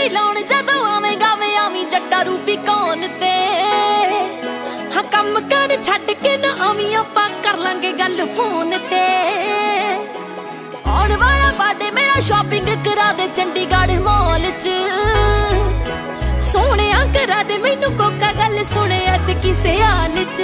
ਲਾਉਣ ਜਦੋਂ ਆਵੇਂਗਾ ਵੇ ਆਵੀਂ ਜੱਟਾ ਰੂਪੀ ਕੌਣ ਤੇ ਹਾਂ ਕੰਮ ਕਰ ਛੱਡ ਕੇ ਨਾ ਆਵੀਂ ਆਪਾਂ ਕਰ ਲਾਂਗੇ ਗੱਲ ਫੋਨ ਤੇ ਆਉਣ ਵਾਲਾ ਬਰਥਡੇ ਮੇਰਾ ਸ਼ਾਪਿੰਗ ਕਰਾ ਦੇ ਚੰਡੀਗੜ੍ਹ ਮਾਲ 'ਚ ਸੋਹਣਿਆ ਕਰਾ ਦੇ ਮੈਨੂੰ ਕੋਕਾ ਗੱਲ ਸੁਣਿਆ ਤੇ ਕਿਸੇ ਹਾਲ 'ਚ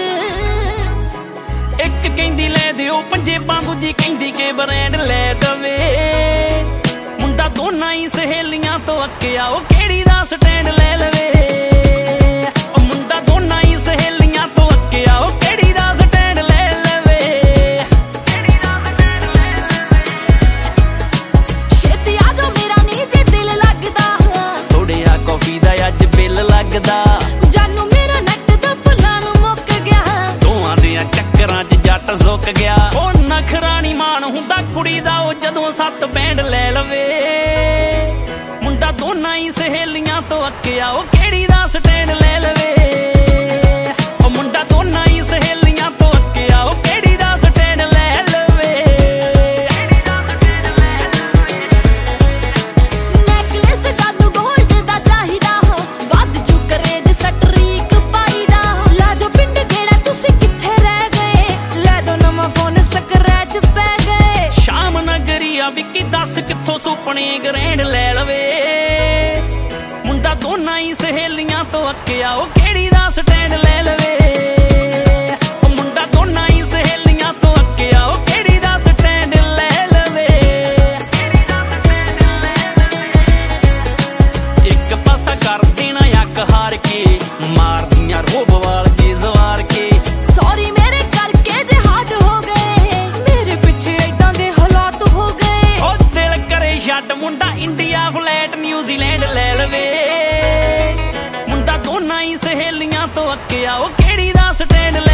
ਇੱਕ ਕਹਿੰਦੀ ਲੈ ਦਿਓ ਪੰਜੇਬਾਂ ਦੂਜੀ ਕਹਿੰਦੀ ਕਿ ਬ੍ਰਾਂਡ ਲੈ ਦਵੇ ਮੁੰਡਾ ਦੋਨਾਂ ਹੀ ਸਹੇਲੀਆਂ ਤੋਂ ਅੱਕਿਆ ਉਹ ਕਿਹੜੀ ਦਾ ਸਟੈਂਡ ਲੈ ਲਵੇ ਉਹ ਮੁੰਡਾ ਦੋਨਾਂ ਹੀ ਸਹੇਲੀਆਂ ਤੋਂ ਅੱਕਿਆ ਉਹ ਕਿਹੜੀ ਦਾ ਸਟੈਂਡ ਲੈ ਲਵੇ ਕਿਹੜੀ ਦਾ ਸਟੈਂਡ ਲੈ ਲਵੇ ਛੇਤੀ ਆ ਜਾ ਮੇਰਾ ਨੀ ਜੇ ਦਿਲ ਲੱਗਦਾ ਥੋੜਿਆ ਕਾਫੀ ਦਾ ਅੱਜ ਬਿੱਲ ਲੱਗਦਾ ਜਾਨੂ ਮੇਰਾ ਨੱਟ ਦਾ ਭੁੱਲਾਂ ਨੂੰ ਮੁੱਕ ਗਿਆ ਦੋਵਾਂ ਦੇ ਚੱਕਰਾਂ 'ਚ ਜੱਟ ਸੁੱਕ ਗਿਆ ਉਹ ਨਖਰਾ ਨੀ ਮਾਣ ਹੁੰਦਾ ਕੁੜੀ ਦਾ ਉਹ ਜਦੋਂ 7 ਬੈਂਡ ਲੈ ਲਵੇ ਮੁੰਡਾ ਦੋਨਾਂ ਹੀ ਸਹੇਲੀਆਂ ਤੋਂ ਅੱਕਿਆ ਉਹ ਕਿਹੜੀ ਦਾ ਸਟੈਂਡ ਲੈ ਲਵੇ ਉਹ ਮੁੰਡਾ ਦੋਨਾਂ ਹੀ ਸਹੇਲੀਆਂ ਤੋਂ ਅੱਕਿਆ ਉਹ ਕਿਹੜੀ ਦਾ ਸਟੈਂਡ ਲੈ ਲਵੇ ਨੈਕਲੇਸ ਜਾਨੂ ਗੋਲਡ ਦਾ ਚਾਹੀਦਾ ਵੱਧ ਜੂ ਕਰੇਜ ਸਟਰੀਕ ਪਾਈਦਾ ਲਾ ਜੋ ਪਿੰਡ ਗੇੜਾ ਤੁਸੀਂ ਕਿੱਥੇ ਰਹਿ ਗਏ ਲੈ ਦੋ ਨਵਾਂ ਫੋਨ ਸਕਰੈਚ ਪੈ ਗਏ ਸ਼ਾਮ ਨਗਰੀ ਆ ਵਿੱਕੀ ਦੱਸ ਕਿੱਥੋਂ ਸੁਪਨੇ ਗ੍ਰੈਂਡ ਲੈ ਲਵੇ ਮੁੰਡਾ ਦੋਨਾਂ ਹੀ ਸਹੇਲੀਆਂ ਤੋਂ ਅੱਕਿਆ ਉਹ ਕਿਹੜੀ ਦਾ ਸਟੈਂਡ ਲੈ ਲਵੇ ਉਹ ਮੁੰਡਾ ਦੋਨਾਂ ਹੀ ਸਹੇਲੀਆਂ ਤੋਂ ਅੱਕਿਆ ਉਹ ਕਿਹੜੀ ਦਾ ਸਟੈਂਡ ਲੈ ਲਵੇ ਇੱਕ ਪਾਸਾ ਕਰ ਦੇਣਾ ਅੱਗ ਹਾਰ ਕੇ ਮਾਰਦੀਆਂ ਰੋਬ ਵਾਲ ਕੇ ਜ਼ਵਾਰ ਕੇ ਸੌਰੀ ਮੇਰੇ ਕਰਕੇ ਜੇ ਹਾਰਟ ਹੋ ਗਏ ਮੇਰੇ ਪਿੱਛੇ ਏਦਾਂ ਦੇ ਹਾਲਾਤ ਹੋ ਗਏ ਉਹ ਦਿਲ ਕਰੇ ਛੱਡ ਮੁੰਡਾ ਇੰਡੀਆ ਫਲੈਟ ਨਿਊਜ਼ੀਲੈਂਡ ਲੈ ਲਵੇ ਮੁੰਡਾ ਦੋਨਾਂ ਹੀ ਸਹੇਲੀਆਂ ਤੋਂ ਅੱਕਿਆ ਉਹ ਕਿਹੜੀ ਦਾ ਸਟੈਂਡ